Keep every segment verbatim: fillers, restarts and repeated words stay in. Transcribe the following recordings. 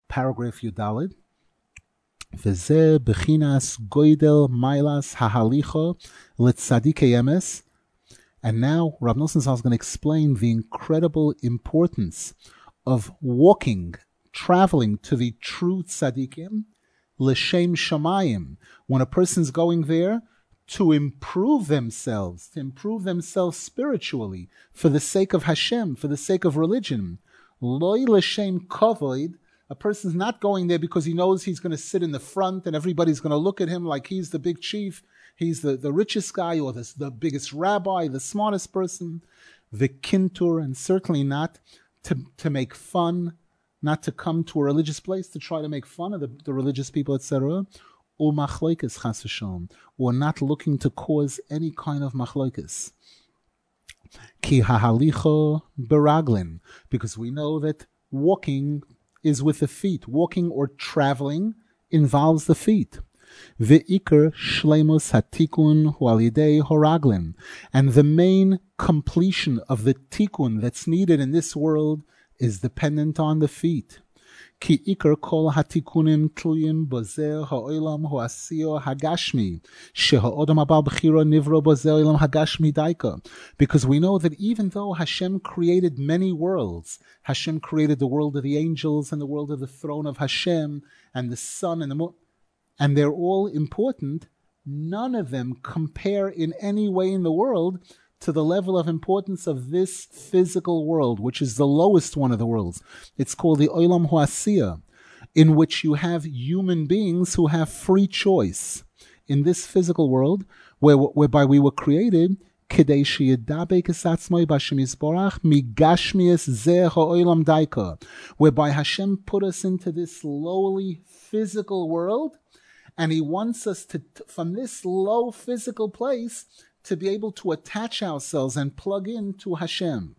paragraph Yudalid. V'zeh bechinas goydel mailas hahalicha letzadikei emes. And now Rav Nosson Zal is going to explain the incredible importance of walking, traveling to the true tzaddikim, l'shem shamayim. When a person's going there to improve themselves, to improve themselves spiritually, for the sake of Hashem, for the sake of religion. Loi l'shem kavod. A person's not going there because he knows he's going to sit in the front and everybody's going to look at him like he's the big chief, he's the, the richest guy or the, the biggest rabbi, the smartest person. The kintur, and certainly not to, to make fun, not to come to a religious place to try to make fun of the, the religious people, et cetera. Or machloikis chas v'shalom, or not looking to cause any kind of machloikis. Ki hahalicho beraglin, because we know that walking is with the feet. Walking or traveling involves the feet. Ve'ikar shleimus hatikun hu al yidei horaglin, and the main completion of the tikkun that's needed in this world is dependent on the feet. Ki ikar kol hatikunim tluyim bozeh ha'olam ho'asiyo hagashmi sheha'odam abal b'chiro nivro bozeh olam hagashmi daika. Because we know that even though Hashem created many worlds, Hashem created the world of the angels and the world of the throne of Hashem and the sun and the moon, and they're all important, none of them compare in any way in the world to the level of importance of this physical world, which is the lowest one of the worlds. It's called the Olam Ho'asiya, in which you have human beings who have free choice. In this physical world, where, whereby we were created, whereby Hashem put us into this lowly physical world, and He wants us to, from this low physical place, to be able to attach ourselves and plug into Hashem.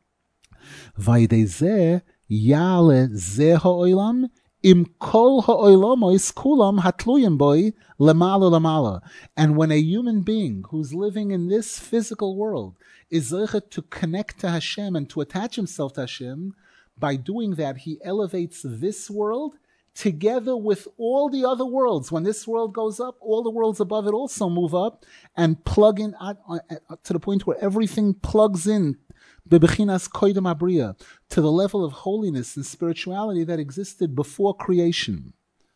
Vaydezeh yale zeh ha'olam im kol ha'olamos kulam hatluyim boi lemala lemala. And when a human being who's living in this physical world is zeichet to connect to Hashem and to attach himself to Hashem, by doing that he elevates this world together with all the other worlds. When this world goes up, all the worlds above it also move up and plug in at, at, to the point where everything plugs in bebechinas koydem abriya, to the level of holiness and spirituality that existed before creation.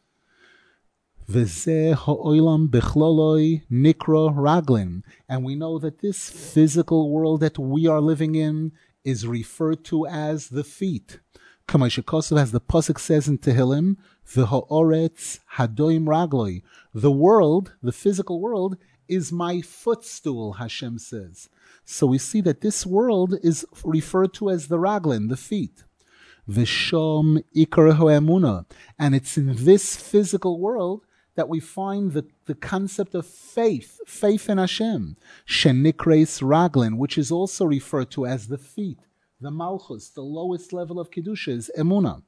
V'zeh ha'olam bechloloi nikro raglin. And we know that this physical world that we are living in is referred to as the feet. Kamashikosav, as the pasuk says in Tehillim, v'ha'oretz hadoim ragloi. The world, the physical world, is my footstool, Hashem says. So we see that this world is referred to as the raglin, the feet. V'shom ikar ha'emuna. And it's in this physical world that we find the, the concept of faith, faith in Hashem. Shenikreis raglin, which is also referred to as the feet. The Malchus, the lowest level of Kedusha, is Emunah.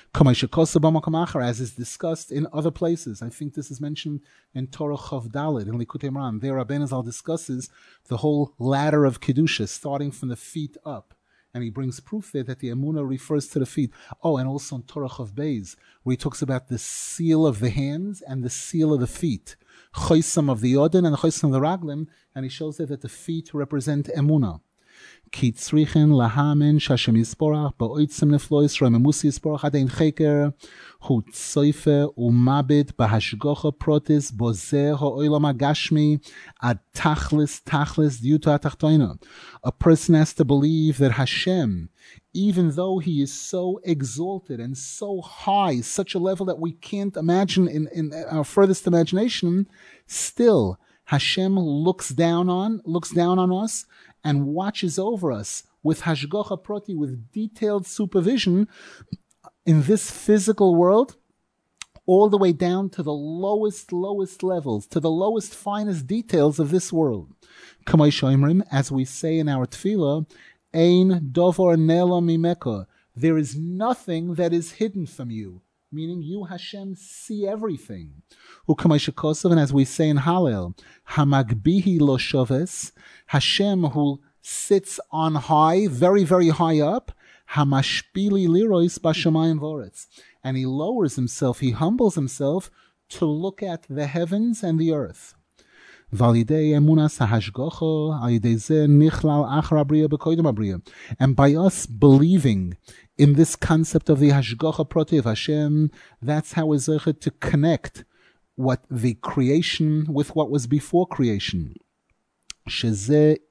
As is discussed in other places. I think this is mentioned in Torah Chav Daled, in Likutei Moharan. There, Rabbeinu Zal discusses the whole ladder of Kedusha, starting from the feet up. And he brings proof there that the Emunah refers to the feet. Oh, and also in Torah Chav Beis, where he talks about the seal of the hands and the seal of the feet. Choisam of the Yodin and Choisam of the Raglim, and he shows there that the feet represent Emunah. Ki tzrichen lahamen shashem yisporach ba'oitzim neflois roimemusi yisporach adein cheker hu tzoife umabit bahashgocha protis bozeh ha'olam agashmi ad tachlis tachlis diuta atachtoina. A person has to believe that Hashem, even though He is so exalted and so high, such a level that we can't imagine in, in our furthest imagination, still Hashem looks down on looks down on us and watches over us with hashgacha proti, with detailed supervision in this physical world, all the way down to the lowest, lowest levels, to the lowest, finest details of this world. Kamay shoimrim, as we say in our tefillah, ein dovar nela mimeka. There is nothing that is hidden from you. Meaning you, Hashem, see everything. And as we say in Hallel, Hamagbihi lo shoves, Hashem who sits on high, very, very high up, Hamashpili lirois bashamayim voretz. And he lowers himself, he humbles himself to look at the heavens and the earth. And by us believing in this concept of the Hashgacha Protei of Hashem, that's how we're zeichet to connect what the creation with what was before creation. This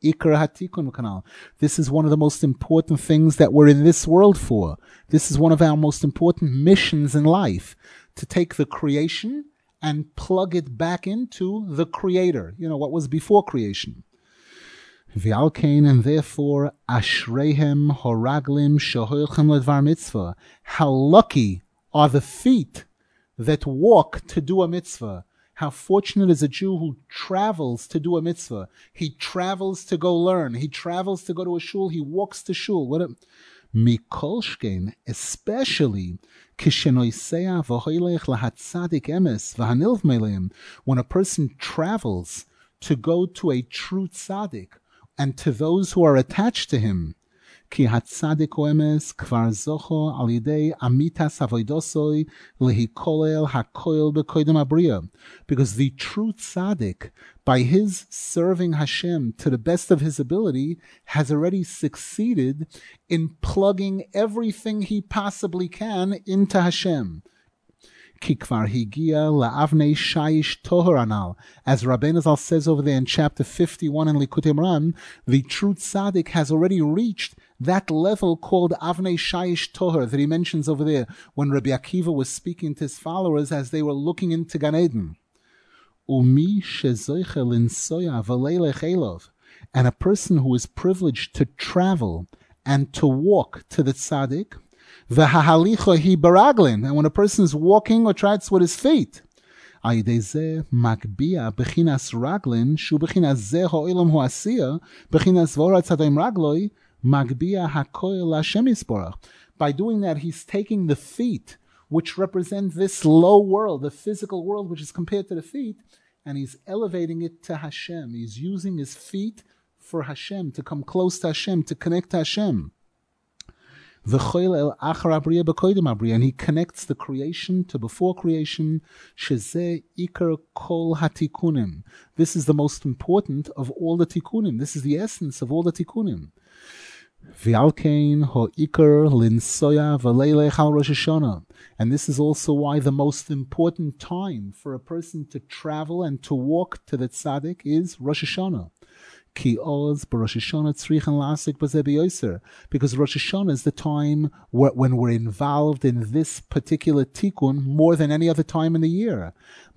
is one of the most important things that we're in this world for. This is one of our most important missions in life, to take the creation and plug it back into the Creator, you know, what was before creation. V'alkein, and therefore, ashreihem horaglim shehoilchem ledvar mitzvah. How lucky are the feet that walk to do a mitzvah. How fortunate is a Jew who travels to do a mitzvah. He travels to go learn. He travels to go to a shul. He walks to shul. What a Mikolshkein, especially when a person travels to go to a true tzaddik and to those who are attached to him. Ki hatzadik oemes kvar zocho al yidei amitas avoidosoi lehikolel hakoil bekoidem abriya. Because the true tzaddik, by his serving Hashem to the best of his ability, has already succeeded in plugging everything he possibly can into Hashem. Ki kvar higia la'avnei shayish tohor anal. As Rabbeinu Zal says over there in chapter fifty-one in Likutei Moharan, the true tzaddik has already reached that level called Avnei Shayish Tohar that he mentions over there when Rabbi Akiva was speaking to his followers as they were looking into Gan Eden. Umi shezoiche linsoya v'leilech elov. And a person who is privileged to travel and to walk to the tzaddik, v'hahalicha hi baraglin. And when a person is walking or tries with his feet, Aydeze magbia bechinas raglin shu bechinas ze ha'olam ha'asiya bechinas vorat tzadayim ragloi magbia hakoil Hashem yisborach. By doing that, he's taking the feet, which represent this low world, the physical world, which is compared to the feet, and he's elevating it to Hashem. He's using his feet for Hashem, to come close to Hashem, to connect to Hashem. And he connects the creation to before creation. This is the most important of all the tikkunim. This is the essence of all the tikkunim. And this is also why the most important time for a person to travel and to walk to the tzaddik is Rosh Hashanah. Because Rosh Hashanah is the time where, when we're involved in this particular tikkun more than any other time in the year.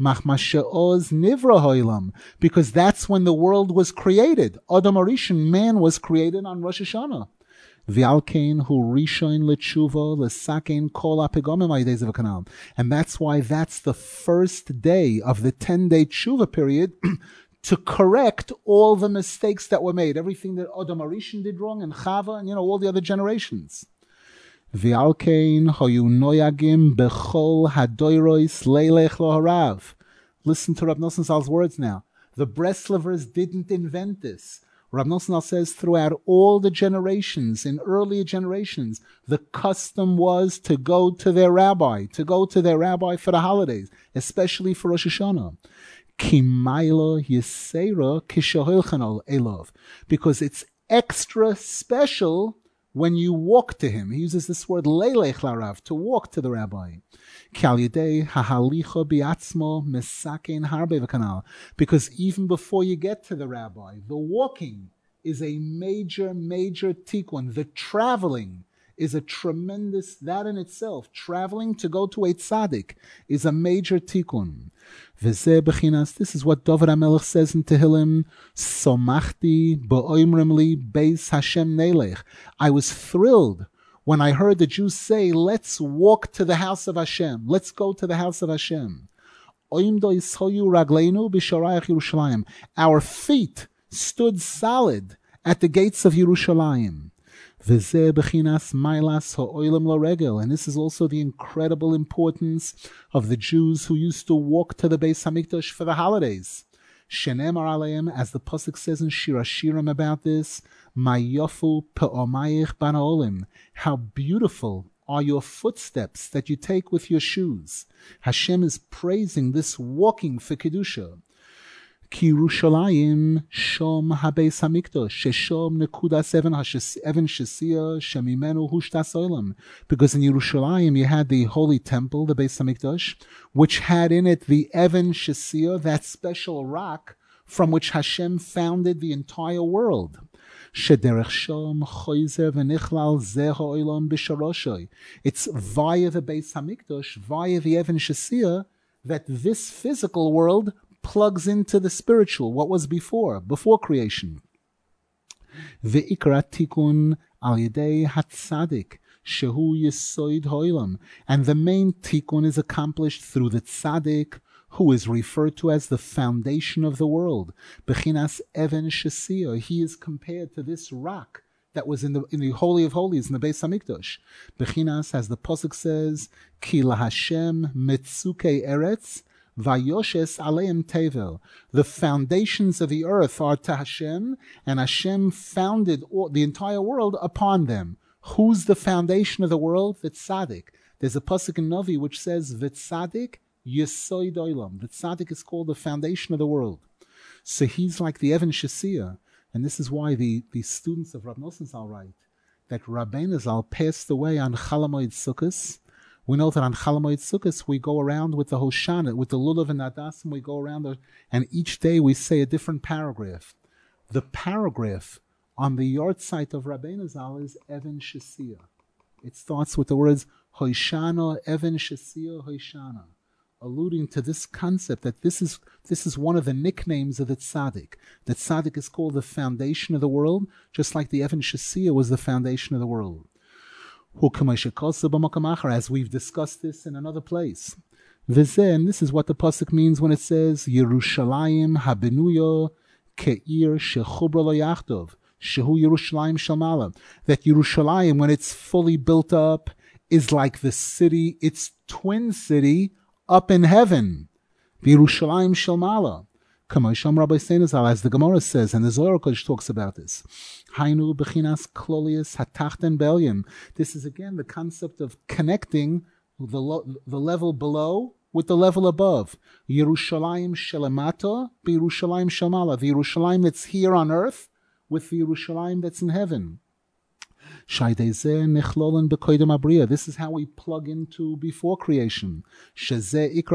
Because that's when the world was created. Adam Arishan, man, was created on Rosh Hashanah. V'alkein hu rishon l'tshuva l'sakein kol ha'pegomim ha'yidei zev. And that's why that's the first day of the ten-day tshuva period to correct all the mistakes that were made, everything that Adam Arishan did wrong, and Chava, and you know, all the other generations. V'alkein hoyu noyagim bechol hadoyrois leilech loharav. Listen to Rab Nosson Zal's words now. The Breslovers didn't invent this. Rab Nosson Zal says throughout all the generations, in earlier generations, the custom was to go to their rabbi, to go to their rabbi for the holidays, especially for Rosh Hashanah. Because it's extra special when you walk to him. He uses this word leilech larav, to walk to the rabbi. Because even before you get to the rabbi, the walking is a major, major tikkun. The traveling is a tremendous, that in itself, traveling to go to a tzaddik is a major tikkun. This is what David HaMelech says in Tehillim, Somachti ba'oimrim li beis Hashem nelech. I was thrilled when I heard the Jews say, let's walk to the house of Hashem. Let's go to the house of Hashem. Our feet stood solid at the gates of Yerushalayim. And this is also the incredible importance of the Jews who used to walk to the Beis Hamikdash for the holidays. Shenemar aleim, as the pasuk says in Shir Hashirim about this, Mayofu pe'omayich banaolim. How beautiful are your footsteps that you take with your shoes. Hashem is praising this walking for Kedusha. Ki Yerushalayim shom habeis hamikdash sheshom nekudas even even shesia shemimenu hushtas olam. Because in Yerushalayim you had the holy temple, the Beis Hamikdash, which had in it the even shesia, that special rock from which Hashem founded the entire world. Shederech shom choizer v'nichlal zeh ha'olam b'sharoshay. It's via the Beis Hamikdash, via the even shesia, that this physical world plugs into the spiritual, what was before, before creation. Ve'ikra tikun al yedei hatzadik shehu yesoid ha'olam. And the main tikun is accomplished through the tzaddik, who is referred to as the foundation of the world. Bechinas even shesia. He is compared to this rock that was in the in the Holy of Holies, in the Beis Hamikdash. Bechinas, as the pasuk says, Ki laHashem mitzukei eretz vayoshes aleim tevel. The foundations of the earth are to Hashem, and Hashem founded all, the entire world upon them. Who's the foundation of the world? The tzaddik. There's a pasuk in Novi which says, V'tzaddik Yesoid Olam. The tzaddik is called the foundation of the world. So he's like the Even Shesia. And this is why the, the students of Rav Nosson Zal write that Rabbeinu Zal passed away on Chol Hamoed Sukkos. We know that on Chol Hamoed Sukkos we go around with the Hoshana, with the Lulav and Adasim, we go around, the, and each day we say a different paragraph. The paragraph on the yard site of Rabbeinu Zal is Even Shesia. It starts with the words Hoshana, Even Shesia, Hoshana, alluding to this concept that this is this is one of the nicknames of the tzaddik. The tzaddik is called the foundation of the world, just like the Even Shesia was the foundation of the world. As we've discussed this in another place. And this is what the pasuk means when it says Yerushalayim habenuyo ke'ir shechubra lo yachtov shehu Yerushalayim shalmala. That Yerushalayim, when it's fully built up, is like the city, its twin city, up in heaven. Yerushalayim shalmala. As the Gemara says, and the Zohar Kodesh talks about this. Hainu bechinas klolius hatachten belyon. This is again the concept of connecting the, lo- the level below with the level above. Yerushalayim shelemata b'Yerushalayim shalmala. The Yerushalayim that's here on earth with the Yerushalayim that's in heaven. This is how we plug into before creation. That's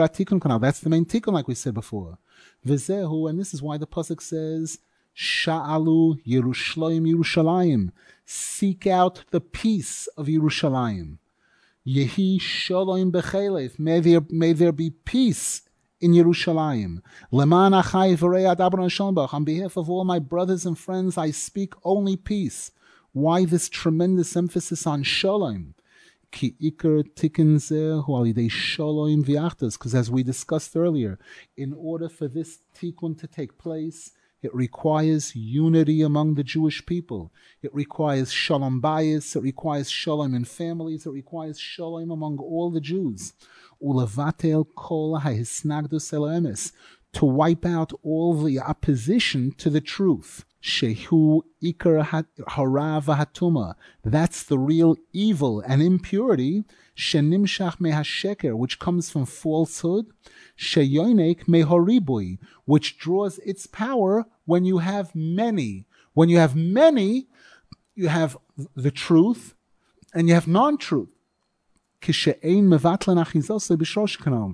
the main tikkun, like we said before. And this is why the pasuk says, Sha'alu Yerushalayim Yerushalayim. Seek out the peace of Yerushalayim. Yehi Shalom B'Chelev. May there, may there be peace in Yerushalayim. Leman achai v'rei adabron shalom. On behalf of all my brothers and friends, I speak only peace. Why this tremendous emphasis on shalom? Ki ikar tikkun zeh hu al yidei shalom v'yachdos. Because as we discussed earlier, in order for this tikkun to take place, it requires unity among the Jewish people. It requires shalom bayis. It requires shalom in families. It requires shalom among all the Jews. Ulevatel kol hahisnagdus el emes. To wipe out all the opposition to the truth. Shehu ikar hara v'hatuma. That's the real evil and impurity. Shenimshach mehasheker, which comes from falsehood. Sheyonek mehoribui, which draws its power when you have many. When you have many, you have the truth, and you have non-truth. Kishe'ein mevatlan achizosei b'shrosh kanal.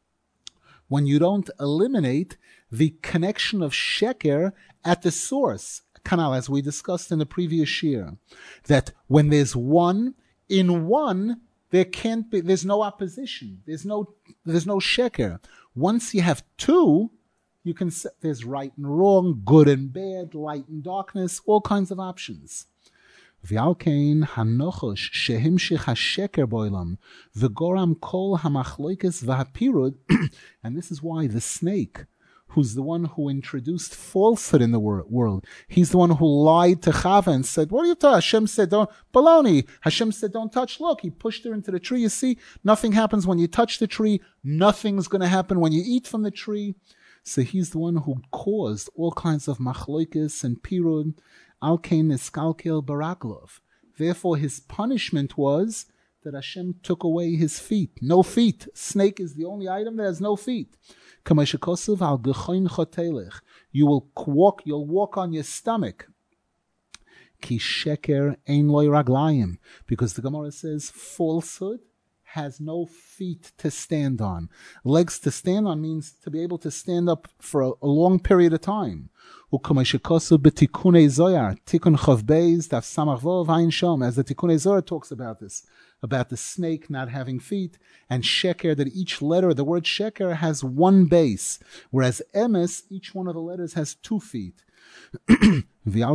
When you don't eliminate the connection of sheker at the source, kanal, as we discussed in the previous year, that when there's one, in one, there can't be, there's no opposition, there's no, there's no sheker. Once you have two, you can say there's right and wrong, good and bad, light and darkness, all kinds of options. V'alkein hanochosh shehimshich hasheker boilam v'goram kol hamachloikes v'hapirud. And this is why the snake, who's the one who introduced falsehood in the wor- world, he's the one who lied to Chava and said, what are you talking? Hashem said, don't, baloney. Hashem said, don't touch. Look, he pushed her into the tree. You see, nothing happens when you touch the tree. Nothing's going to happen when you eat from the tree. So he's the one who caused all kinds of machloikes and pirud. Alkein niskalkel baraglov. Therefore, his punishment was that Hashem took away his feet. No feet. Snake is the only item that has no feet. You will walk, you'll walk on your stomach. Ki sheker ein loy raglayim. Because the Gemara says falsehood has no feet to stand on. Legs to stand on means to be able to stand up for a, a long period of time. As the Tikkunei Zohar talks about this, about the snake not having feet, and sheker, that each letter, the word sheker, has one base, whereas emes, each one of the letters has two feet. And this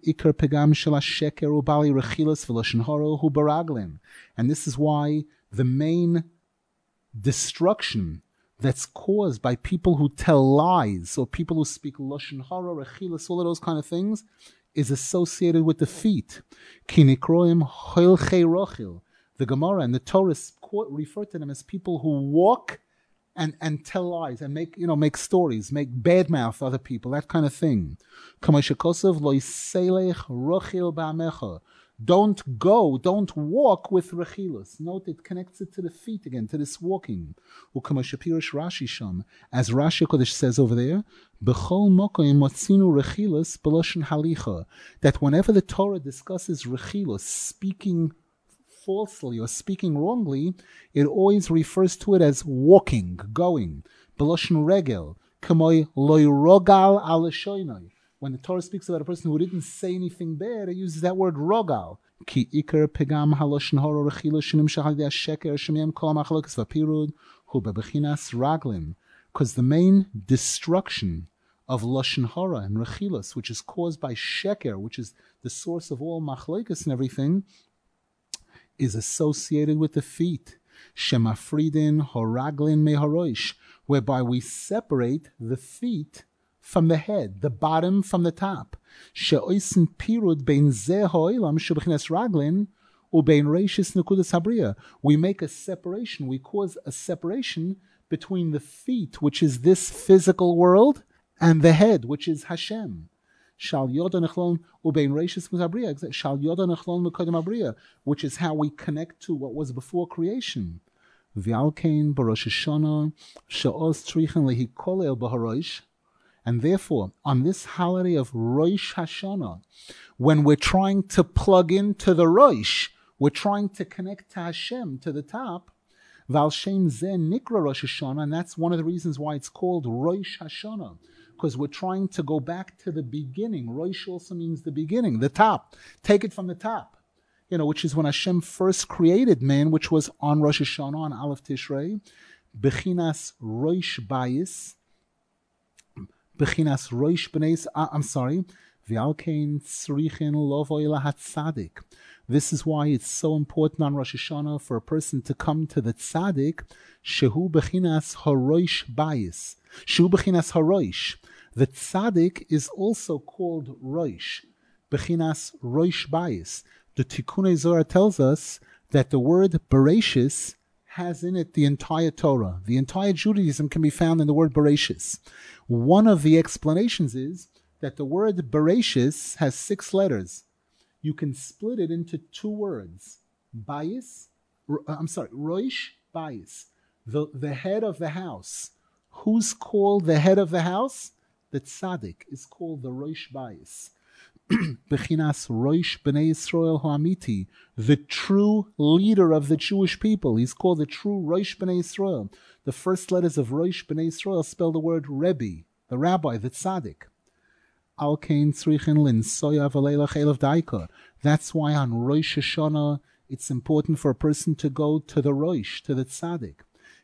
is why the main destruction that's caused by people who tell lies, or people who speak lashon hara, rechilas, all of those kind of things, is associated with the feet. Kinikroim hoilchei rochil. The Gemara and the Torah refer to them as people who walk and, and tell lies and make, you know, make stories, make badmouth other people, that kind of thing. Don't go, don't walk with rechilas. Note, it connects it to the feet again, to this walking. As Rashi Kodesh says over there, that whenever the Torah discusses rechilas, speaking falsely or speaking wrongly, it always refers to it as walking, going. Beloshen regel, kamoy loy rogal al shoynoi. When the Torah speaks about a person who didn't say anything bad, it uses that word rogal. Ki ikar pegam haloshen horo rechila shinim shahadi sheker shemiyam kol machlokes vapirud hu bebechinas raglim. Because the main destruction of lashon hara and rechilas, which is caused by sheker, which is the source of all machlokes and everything, is associated with the feet. Shemafridin horaglin meharoish, whereby we separate the feet from the head, the bottom from the top. She'oisin pirud bein zeh ha'olam shebechinas raglin ubein reishis nekudas habriya. We make a separation, we cause a separation between the feet, which is this physical world, and the head, which is Hashem. Shal yoda nechlon ubein reishis nekudas habriya. Shal yoda nechlon mekodem habriya, which is how we connect to what was before creation. V'alkein b'rosh Hashanah she'oz trichen lehikolel b'haroish. And therefore, on this holiday of Rosh Hashanah, when we're trying to plug into the Rosh, we're trying to connect to Hashem, to the top, Val Shem Zeh Nikra Rosh Hashanah, and that's one of the reasons why it's called Rosh Hashanah, because we're trying to go back to the beginning. Rosh also means the beginning, the top. Take it from the top, you know, which is when Hashem first created man, which was on Rosh Hashanah, on Aleph Tishrei, Bechinas Rosh Bayis, Bechinas Rosh B'nei, I'm sorry, V'alkein Tzrichin Lovoi Lahat Tzadik. This is why it's so important on Rosh Hashanah for a person to come to the Tzadik, Shehu Bechinas Harosh Bayis. Shehu Bechinas Harosh. The Tzadik is also called Rosh, Bechinas Rosh Bayis. The Tikkunei Zohar tells us that the word Bereshis has in it the entire Torah. The entire Judaism can be found in the word Bereshis. One of the explanations is that the word Bereshis has six letters. You can split it into two words. Bayis, I'm sorry, Rosh Bayis, the, the head of the house. Who's called the head of the house? The Tzaddik is called the Rosh Bayis. Bechinas Rosh B'nei Yisrael Ha'amiti, the true leader of the Jewish people. He's called the true Rosh B'nei Yisrael. The first letters of Rosh B'nei Yisrael spell the word Rebbe, the rabbi, the tzaddik. Al kein tzrichin linsoya v'leilach elav daika. That's why on Rosh Hashanah it's important for a person to go to the Rosh, to the tzaddik.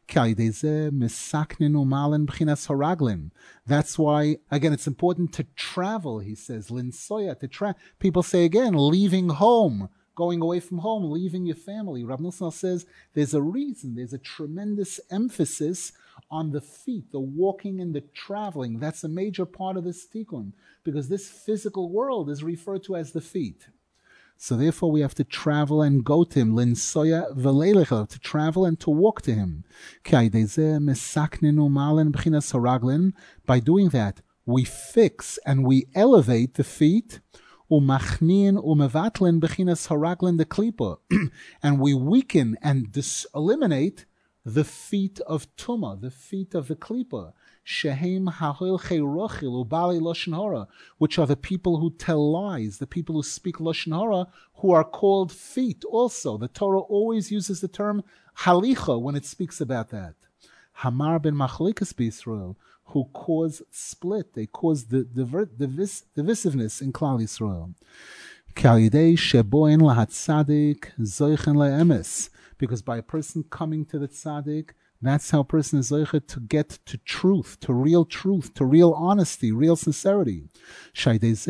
That's why, again, it's important to travel, he says, linsoya, to tra- people say again, leaving home, going away from home, leaving your family. Rav Nosson says there's a reason, there's a tremendous emphasis on the feet, the walking and the traveling. That's a major part of this tikkun, because this physical world is referred to as the feet. So therefore we have to travel and go to him, linsoya v'leilecha, to travel and to walk to him. By doing that, we fix and we elevate the feet, umachnin umevatlin bechinas haraglin de klipa, and we weaken and dis- eliminate the feet of tuma, the feet of the klipa, shehem hahil cheirochil ubali lashon hara, which are the people who tell lies, the people who speak lashon hara, who are called feet. Also, the Torah always uses the term halicha when it speaks about that. Hamar ben Machlikas b'Yisrael, who cause split, they cause the diver, divis, divisiveness in Klal Yisrael. Because by a person coming to the tzaddik, that's how a person is zoichet to get to truth, to real truth, to real honesty, real sincerity. That's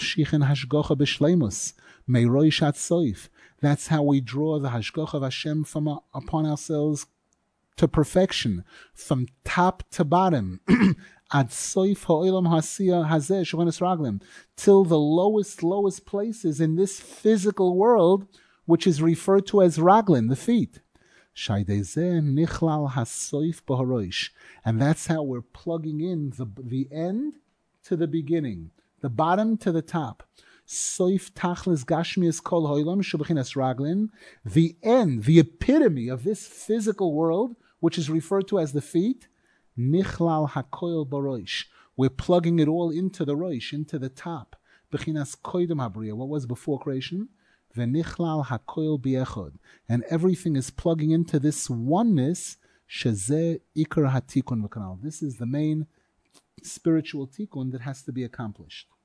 how we draw the hashgacha of Hashem from uh, upon ourselves to perfection, from top to bottom, ad soif ha'olam hasiya hazeh shorenes raglim, till the lowest, lowest places in this physical world, which is referred to as raglim, the feet. nichlal hasoif b'harosh, and that's how we're plugging in the the end to the beginning, the bottom to the top. Soif tachlis gashmias kol ha'olam shebechinas raglin, the end, the epitome of this physical world, which is referred to as the feet, nichlal hakoil barosh. We're plugging it all into the rosh, into the top. Bechinas koidem habriya, what was before creation? V'nichlal hakoil biechod. And everything is plugging into this oneness, shezeh ikar hatikun v'kanal. This is the main spiritual tikkun that has to be accomplished.